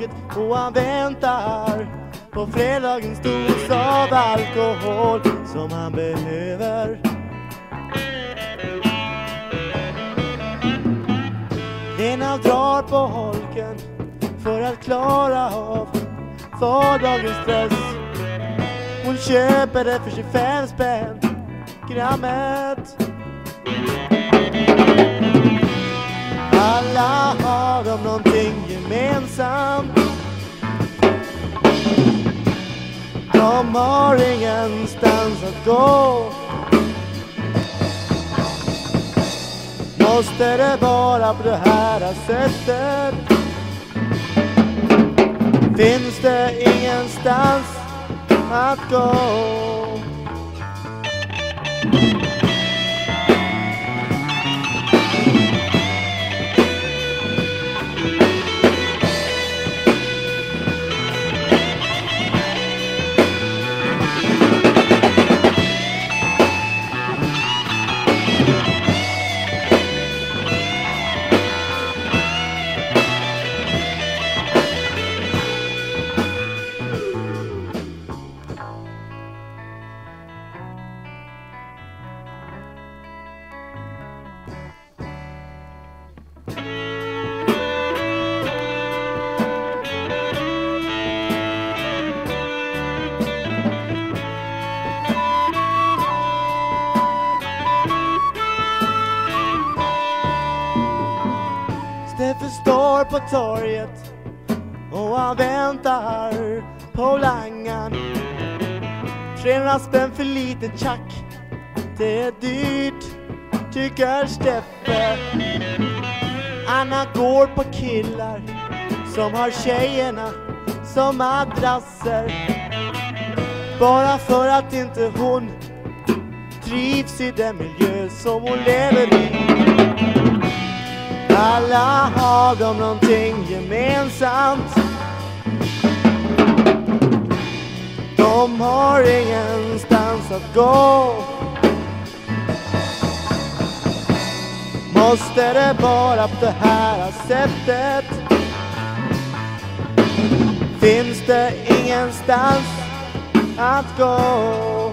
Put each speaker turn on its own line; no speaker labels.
taget och han väntar på fredagens dos av alkohol som han behöver. Lena drar på holken för att klara av vardagens stress. Hon köper det för 25 spänn grammet. Alla har de någonting gemensamt. De har ingenstans att gå. Måste det vara på det här sättet? Finns det ingenstans att gå? Steffe står på torget och han väntar på langan. 300 spänn för lite tjack, det är dyrt, tycker Steffe. Anna går på killar som har tjejerna som madrasser, bara för att inte hon trivs i den miljö som hon lever i. Alla har de någonting gemensamt. De har ingenstans att gå. Måste det vara på det här sättet? Finns det ingenstans att gå?